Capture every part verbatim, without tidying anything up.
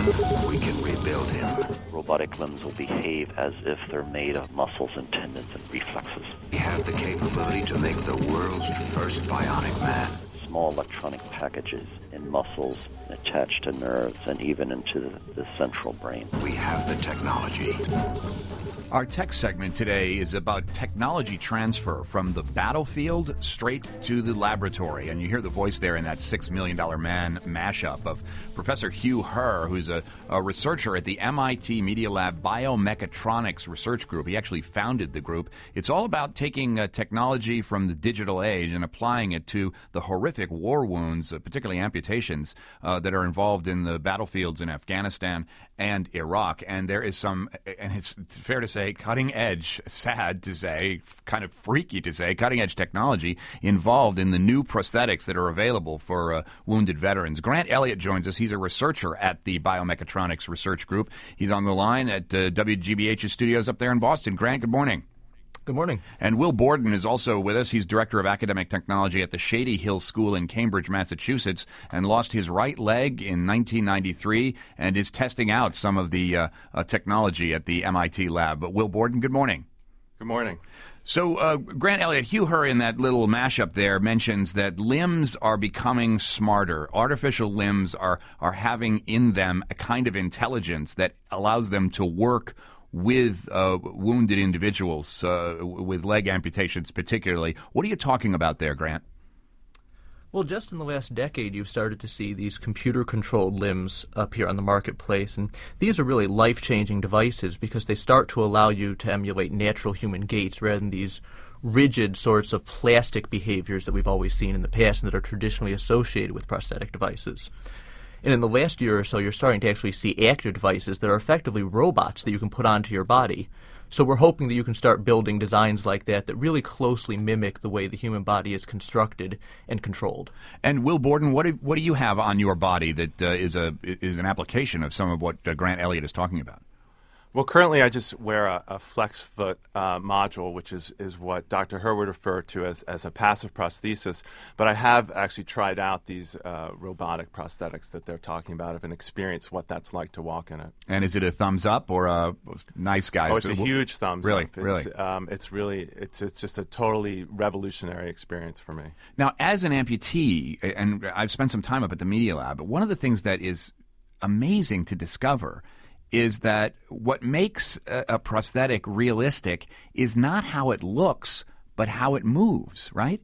we can rebuild him. Robotic limbs will behave as if they're made of muscles and tendons and reflexes. We have the capability to make the world's first bionic man. Small electronic packages in muscles attached to nerves and even into the, the central brain. We have the technology. Our tech segment today is about technology transfer from the battlefield straight to the laboratory. And you hear the voice there in that Six Million Dollar Man mashup of Professor Hugh Herr, who's a, a researcher at the M I T Media Lab Biomechatronics Research Group. He actually founded the group. It's all about taking uh, technology from the digital age and applying it to the horrific war wounds, uh, particularly amputations, uh, that are involved in the battlefields in Afghanistan and Iraq. And there is some, and it's fair to say, cutting edge, sad to say, kind of freaky to say, cutting edge technology involved in the new prosthetics that are available for uh, wounded veterans. Grant Elliott joins us. He's a researcher at the Biomechatronics Research Group. He's on the line at uh, W G B H's studios up there in Boston. Grant, good morning. Good morning. And Will Borden is also with us. He's Director of Academic Technology at the Shady Hill School in Cambridge, Massachusetts, and lost his right leg in nineteen ninety-three and is testing out some of the uh, uh, technology at the M I T lab. But Will Borden, good morning. Good morning. So, uh, Grant Elliott, Hugh Herr in that little mashup there mentions that limbs are becoming smarter. Artificial limbs are, are having in them a kind of intelligence that allows them to work with uh, wounded individuals, uh, with leg amputations particularly. What are you talking about there, Grant? Well, just in the last decade, you've started to see these computer-controlled limbs appear on the marketplace, and these are really life-changing devices because they start to allow you to emulate natural human gaits rather than these rigid sorts of plastic behaviors that we've always seen in the past and that are traditionally associated with prosthetic devices. And in the last year or so, you're starting to actually see active devices that are effectively robots that you can put onto your body. So we're hoping that you can start building designs like that that really closely mimic the way the human body is constructed and controlled. And Will Borden, what do, what do you have on your body that uh, is a is an application of some of what uh, Grant Elliott is talking about? Well, currently I just wear a, a flex foot uh, module, which is, is what Doctor Herr would refer to as, as a passive prosthesis. But I have actually tried out these uh, robotic prosthetics that they're talking about and experienced what that's like to walk in it. And is it a thumbs up or a nice guy? Oh, it's a huge thumbs really, up. It's, really? Um, it's really, it's, it's just a totally revolutionary experience for me. Now, as an amputee, and I've spent some time up at the Media Lab, but one of the things that is amazing to discover is that what makes a, a prosthetic realistic is not how it looks, but how it moves, right?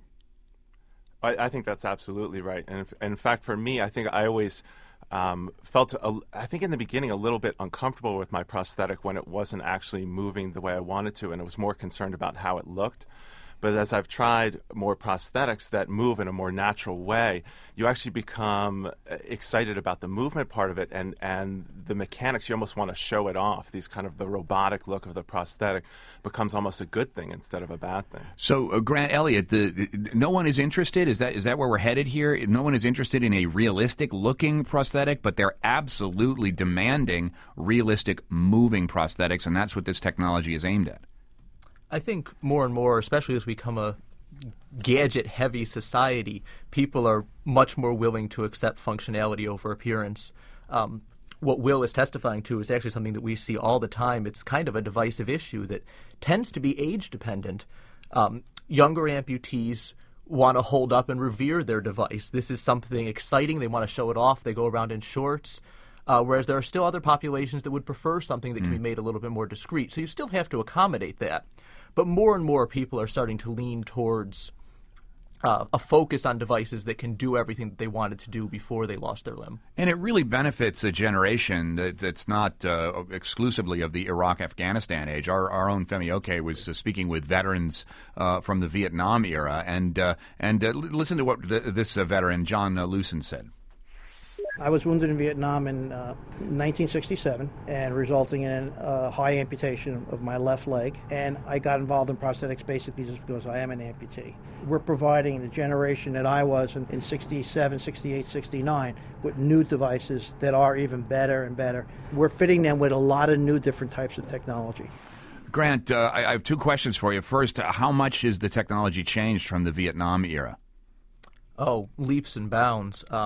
I, I think that's absolutely right. And if, in fact, for me, I think I always um, felt, a, I think in the beginning, a little bit uncomfortable with my prosthetic when it wasn't actually moving the way I wanted to, and I was more concerned about how it looked. But as I've tried more prosthetics that move in a more natural way, you actually become excited about the movement part of it and, and the mechanics. You almost want to show it off. These kind of the robotic look of the prosthetic becomes almost a good thing instead of a bad thing. So, uh, Grant Elliott, the, the, no one is interested? Is that is that where we're headed here? No one is interested in a realistic-looking prosthetic, but they're absolutely demanding realistic moving prosthetics, and that's what this technology is aimed at. I think more and more, especially as we become a gadget-heavy society, people are much more willing to accept functionality over appearance. Um, what Will is testifying to is actually something that we see all the time. It's kind of a divisive issue that tends to be age-dependent. Um, younger amputees want to hold up and revere their device. This is something exciting. They want to show it off. They go around in shorts. Uh, whereas there are still other populations that would prefer something that can mm. be made a little bit more discreet. So you still have to accommodate that. But more and more people are starting to lean towards uh, a focus on devices that can do everything that they wanted to do before they lost their limb. And it really benefits a generation that, that's not uh, exclusively of the Iraq-Afghanistan age. Our, our own Femi Oke was uh, speaking with veterans uh, from the Vietnam era. And, uh, and uh, listen to what th- this uh, veteran, John uh, Lucen, said. I was wounded in Vietnam in uh, nineteen sixty-seven, and resulting in a high amputation of my left leg. And I got involved in prosthetics basically just because I am an amputee. We're providing the generation that I was in, in sixty-seven, sixty-eight, sixty-nine with new devices that are even better and better. We're fitting them with a lot of new different types of technology. Grant, uh, I, I have two questions for you. First, uh, how much has the technology changed from the Vietnam era? Oh, leaps and bounds. Um,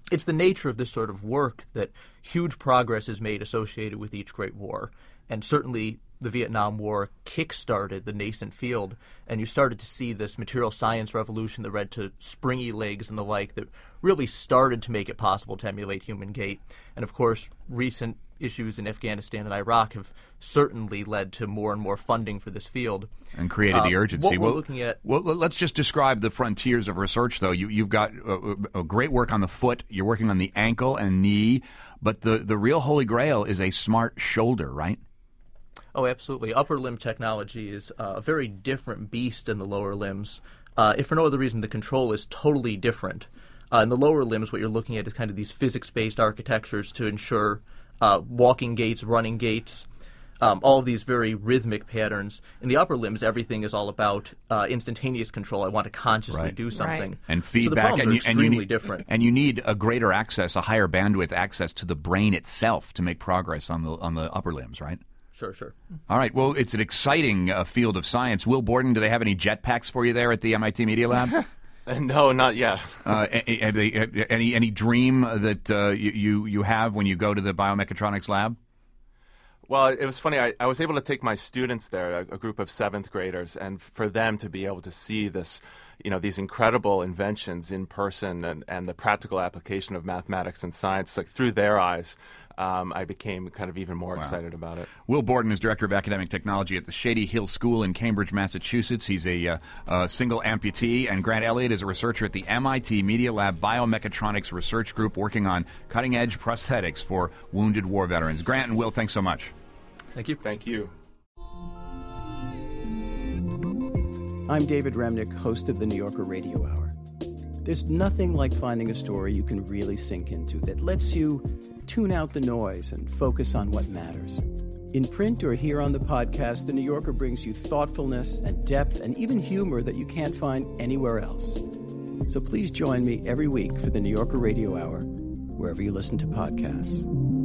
it's the nature of this sort of work that huge progress is made associated with each great war. And certainly the Vietnam War kick-started the nascent field, and you started to see this material science revolution that led to springy legs and the like that really started to make it possible to emulate human gait. And of course, recent issues in Afghanistan and Iraq have certainly led to more and more funding for this field. And created the Uh, urgency. what we're well, looking at- well, let's just describe the frontiers of research, though. You, you've got uh, uh, great work on the foot. You're working on the ankle and knee. But the, the real holy grail is a smart shoulder, right? Oh, absolutely. Upper limb technology is uh, a very different beast than the lower limbs. Uh, if for no other reason, the control is totally different. Uh, in the lower limbs, what you're looking at is kind of these physics-based architectures to ensure uh, walking gaits, running gaits, um, all of these very rhythmic patterns. In the upper limbs, everything is all about uh, instantaneous control. I want to consciously Right. do something. And So the feedback, problems and, are you, and you extremely need different. and you need a greater access, a higher bandwidth access to the brain itself to make progress on the on the upper limbs, right? Sure, sure. All right. Well, it's an exciting uh, field of science. Will Borden, do they have any jetpacks for you there at the M I T Media Lab? No, not yet. uh, a- a- a- any any dream that uh, you, you you have when you go to the biomechatronics lab? Well, it was funny. I, I was able to take my students there, a, a group of seventh graders, and for them to be able to see this, you know, these incredible inventions in person and, and the practical application of mathematics and science, like through their eyes, um, I became kind of even more Wow. excited about it. Will Borden is Director of Academic Technology at the Shady Hill School in Cambridge, Massachusetts. He's a, uh, a single amputee, and Grant Elliott is a researcher at the M I T Media Lab Biomechatronics Research Group working on cutting-edge prosthetics for wounded war veterans. Grant and Will, thanks so much. Thank you. Thank you. I'm David Remnick, host of the New Yorker Radio Hour. There's nothing like finding a story you can really sink into that lets you tune out the noise and focus on what matters. In print or here on the podcast, the New Yorker brings you thoughtfulness and depth and even humor that you can't find anywhere else. So please join me every week for the New Yorker Radio Hour, wherever you listen to podcasts.